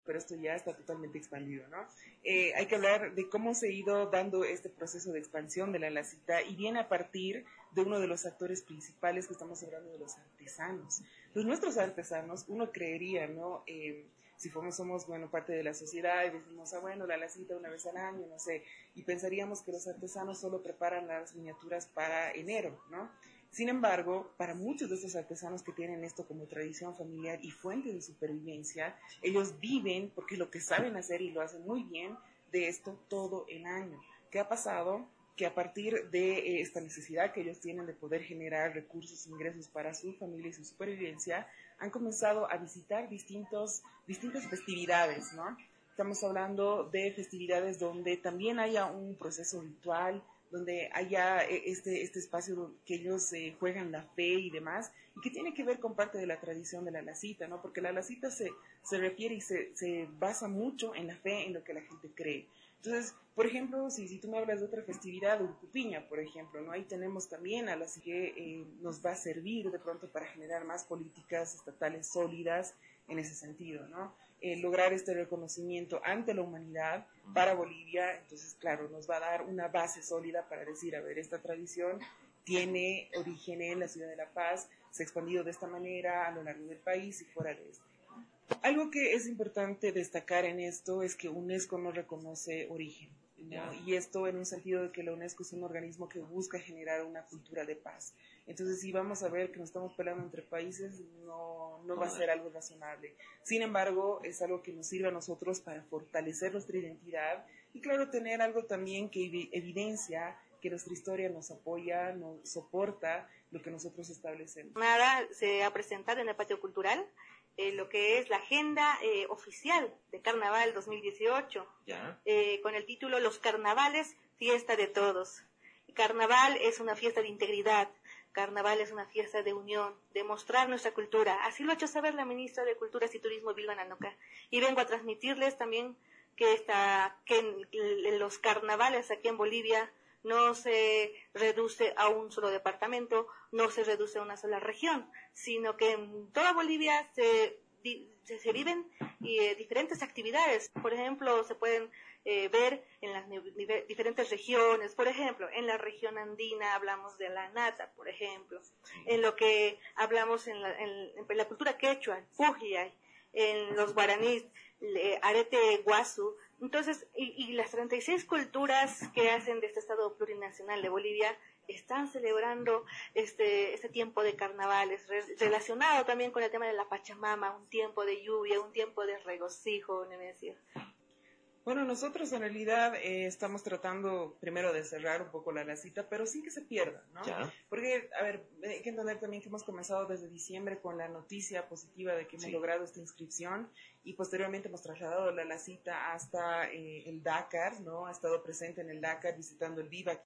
pero esto ya está totalmente expandido, ¿no? Hay que hablar de cómo se ha ido dando este proceso de expansión de la Lacita y viene a partir de uno de los actores principales que estamos hablando de los artesanos. Pues nuestros artesanos, uno creería, ¿no? Si somos, bueno, parte de la sociedad y decimos, bueno, la Lacita una vez al año, no sé, y pensaríamos que los artesanos solo preparan las miniaturas para enero, ¿no? Sin embargo, para muchos de estos artesanos que tienen esto como tradición familiar y fuente de supervivencia, ellos viven, porque lo que saben hacer y lo hacen muy bien, de esto todo el año. ¿Qué ha pasado? Que a partir de esta necesidad que ellos tienen de poder generar recursos, ingresos para su familia y su supervivencia, han comenzado a visitar distintas festividades, ¿no? Estamos hablando de festividades donde también haya un proceso ritual, donde haya este espacio que ellos juegan la fe y demás, y que tiene que ver con parte de la tradición de la Lacita, ¿no? Porque la Lacita se refiere y se basa mucho en la fe, en lo que la gente cree. Entonces, por ejemplo, si tú me hablas de otra festividad, Urcupiña, por ejemplo, ¿no? Ahí tenemos también a las que nos va a servir de pronto para generar más políticas estatales sólidas en ese sentido, ¿no? Lograr este reconocimiento ante la humanidad para Bolivia, entonces, claro, nos va a dar una base sólida para decir, a ver, esta tradición tiene origen en la ciudad de La Paz, se ha expandido de esta manera a lo largo del país y fuera de este. Algo que es importante destacar en esto es que UNESCO no reconoce origen, ¿no? Y esto en un sentido de que la UNESCO es un organismo que busca generar una cultura de paz. Entonces, si vamos a ver que nos estamos peleando entre países, no va a ser algo razonable. Sin embargo, es algo que nos sirve a nosotros para fortalecer nuestra identidad y, claro, tener algo también que evidencia que nuestra historia nos apoya, nos soporta lo que nosotros establecemos. Nada se ha presentado en el patio cultural lo que es la agenda oficial de Carnaval 2018, con el título Los Carnavales, fiesta de todos. Carnaval es una fiesta de integridad, Carnaval es una fiesta de unión, de mostrar nuestra cultura. Así lo ha hecho saber la ministra de Culturas y Turismo, Vilma Nanoca. Y vengo a transmitirles también que los carnavales aquí en Bolivia no se reduce a un solo departamento, no se reduce a una sola región, sino que en toda Bolivia se viven diferentes actividades. Por ejemplo, se pueden ver en las diferentes regiones. Por ejemplo, en la región andina hablamos de la nata, por ejemplo. En lo que hablamos en la cultura quechua, Pujiay, en los guaraníes, arete guasu. Entonces, y las 36 culturas que hacen de este Estado plurinacional de Bolivia están celebrando este tiempo de carnavales, relacionado también con el tema de la Pachamama, un tiempo de lluvia, un tiempo de regocijo, Nemesio. Bueno, nosotros en realidad estamos tratando primero de cerrar un poco la Lacita, pero sin que se pierda, ¿no? Ya. Porque, a ver, hay que entender también que hemos comenzado desde diciembre con la noticia positiva de que hemos logrado esta inscripción y posteriormente hemos trasladado la Lacita hasta el Dakar, ¿no? Ha estado presente en el Dakar visitando el Viva.